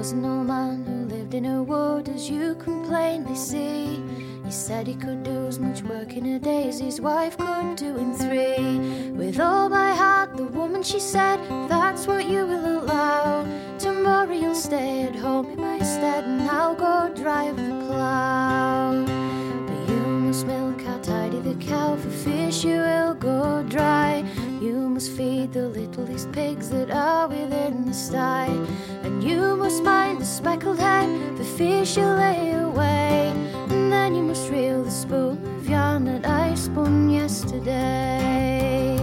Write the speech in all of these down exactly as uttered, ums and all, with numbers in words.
was an old man who lived in a wood, as you can plainly see. He said he could do as much work in a day as his wife could do in three. With all my heart, the woman, she said, that's what you will allow. Tomorrow you'll stay at home in my stead, and I'll go drive the plough. But you must milk how tidy the cow, for fish you will go dry. You must feed the littlest pigs that are within the sty, and you must mind the speckled hen, for fish you lay away. And then you must reel the spool of yarn that I spun yesterday.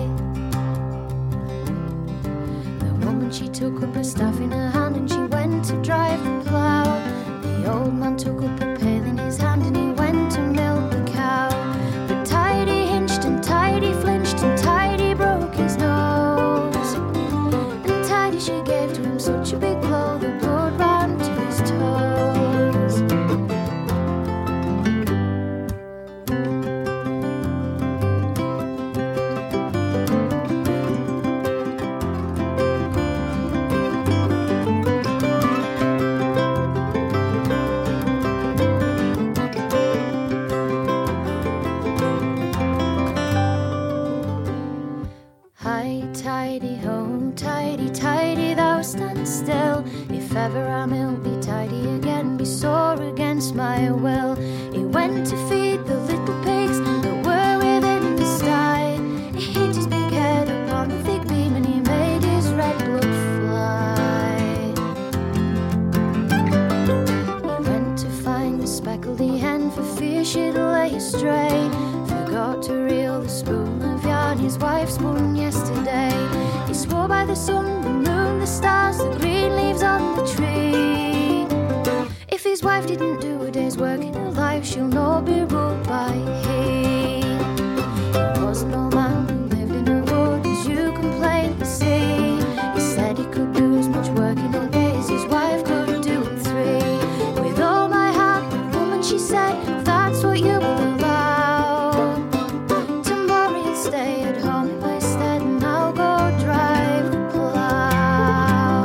The woman, she took up her staff in her hand, and she went to drive the plough. The old man took up a pail in his hand, and he went to milk the cow. But Tidy hinched and Tidy flinched, and Tidy broke his nose. And Tidy, she gave to him such a big blow, the blood ran to his toes. Tidy ho, tidy, tidy, thou stand still. If ever I milk be tidy again, be sore against my will. He went to feed the little pigs that were within the sty. He hit his big head upon the thick beam, and he made his red blood fly. He went to find the speckled hen, for fear she'd lay astray. Forgot to reel the spool of yarn his wife spun yesterday. He swore by the sun, the moon, the stars, the green leaves on the tree. If his wife didn't do a day's work in her life, she'll not be ruled by he. There was an old man who lived in a wood, as you can plainly see. He said he could do as much work in a day as his wife could do in three. With all my heart, the woman, she said, that's what you will allow. Tomorrow you'll stay at home in my stead, and I'll go drive the plough.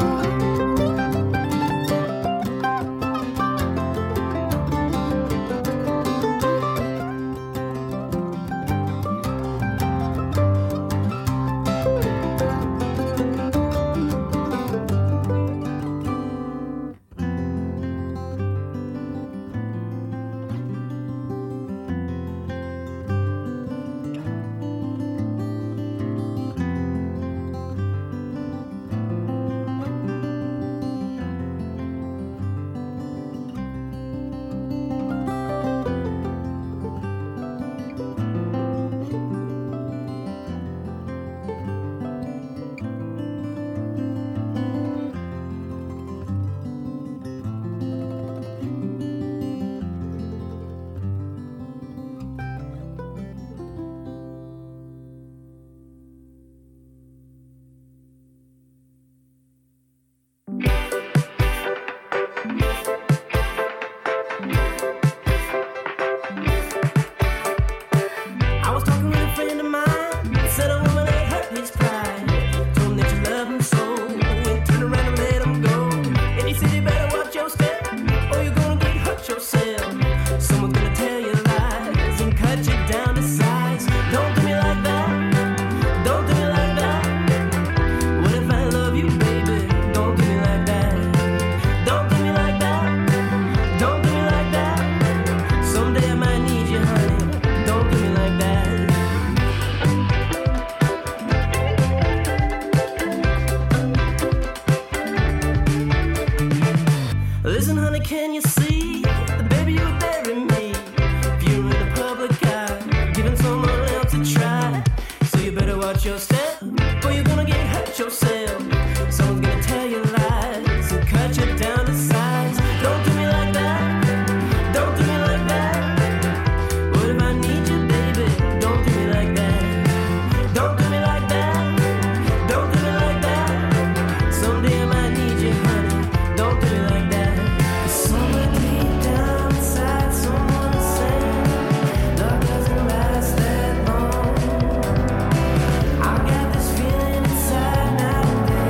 I got this feeling inside now and then.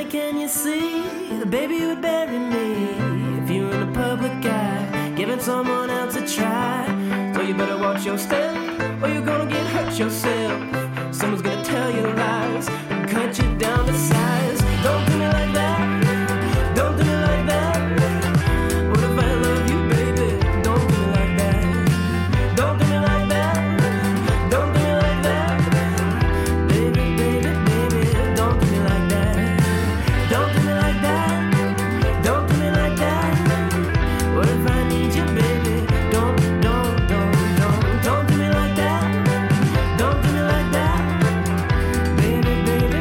can you see? The baby would bury me if you're in a public eye, giving someone else a try. So you better watch your step, or you're gonna get hurt yourself. Someone's gonna tell you lies and cut you down to size. Don't do me like that. Don't do me like that. What if I love you, baby? Don't do me like that. Don't do me like that. Don't do me like that. Baby, baby, baby, don't do me like that. Don't do me like that. Don't do me like that. What if I need you, baby? Don't, don't, don't, don't, don't do me like that. Don't do me like that. Baby, baby,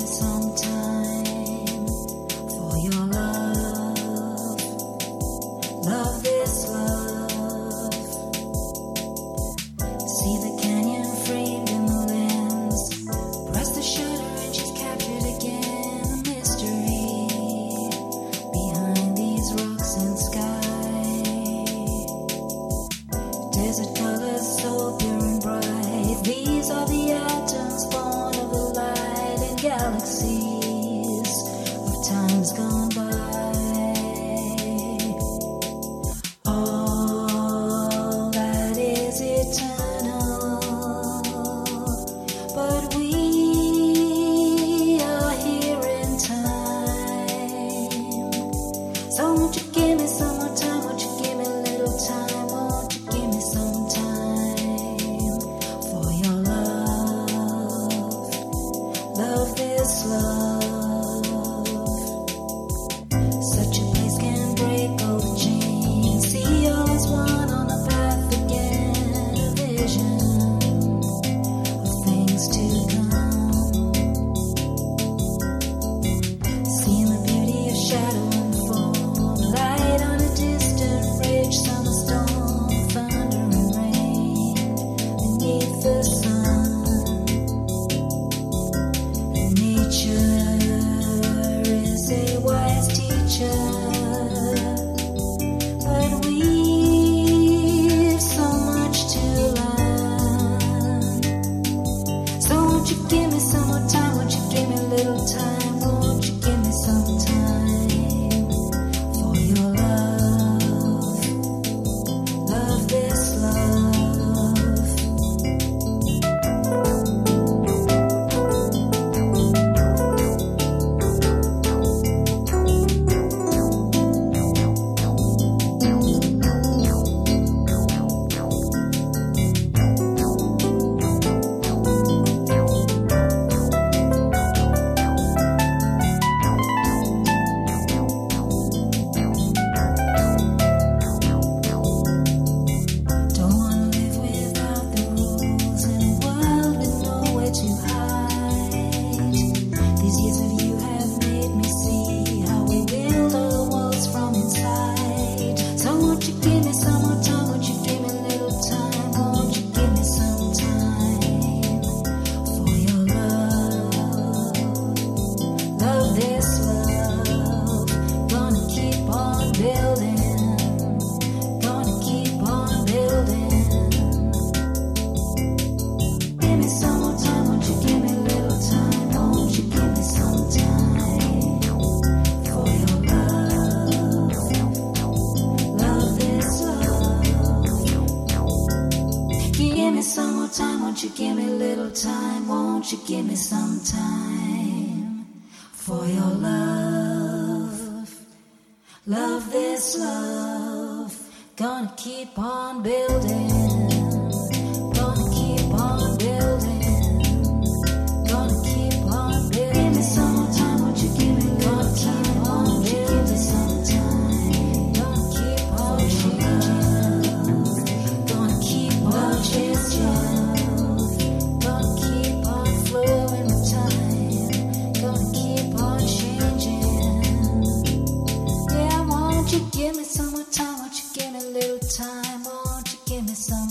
Give me some more time, won't you give me a little time, won't you give me some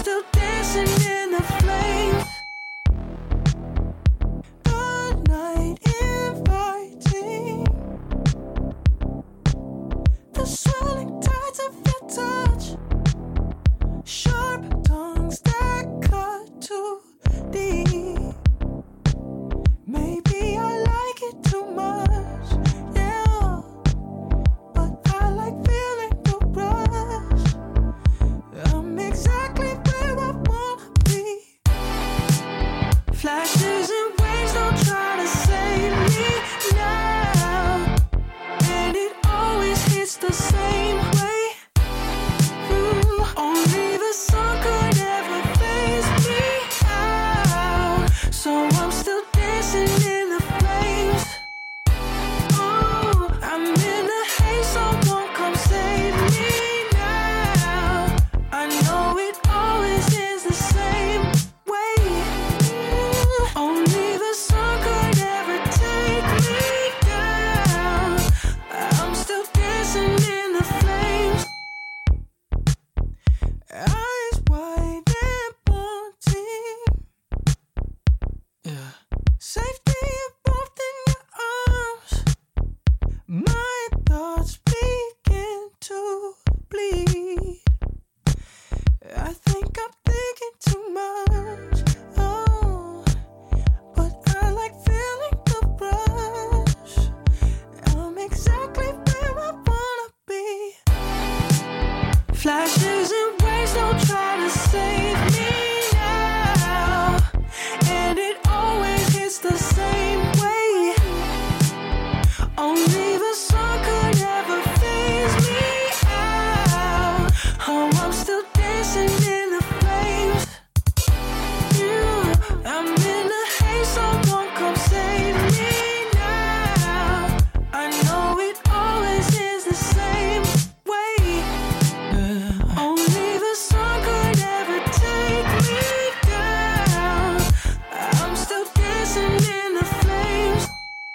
still dancing in the flames. The night inviting, the swelling tides of your touch, sharp tongues that cut too deep. Maybe I like it too much, yeah, but I like feeling the rush. I'm exactly where I wanna be. Flashes and waves don't try to save me now, and it always hits the same way. Ooh, only the sun could ever phase me out, so I'm still dancing in the flames. Oh, I'm in a haze, someone come save me now. I know it always is the same way. Only the sun could ever take me down. I'm still dancing in the flames. Eyes wide and wanting, yeah. Safety and warmth in your arms. My thoughts begin to bleed. I think I'm thinking too much. Oh, but I like feeling the rush. I'm exactly where I wanna be. Flashes and waves don't try to save me now, and it always hits the same way. Only the sun could ever phase me out. Oh, I'm still dancing in the flames. Yeah, I'm in a haze, someone come save me now. I know it always is the same way. Yeah. Only the sun could ever take me down. I'm still dancing in the flames.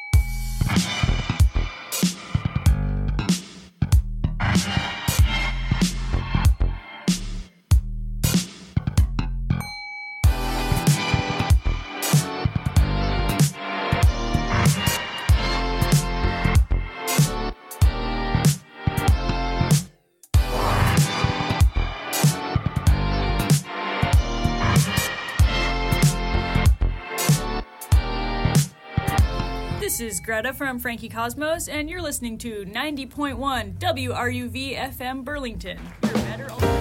This is Greta from Frankie Cosmos, and you're listening to ninety point one W R U V F M Burlington. Your better alternative.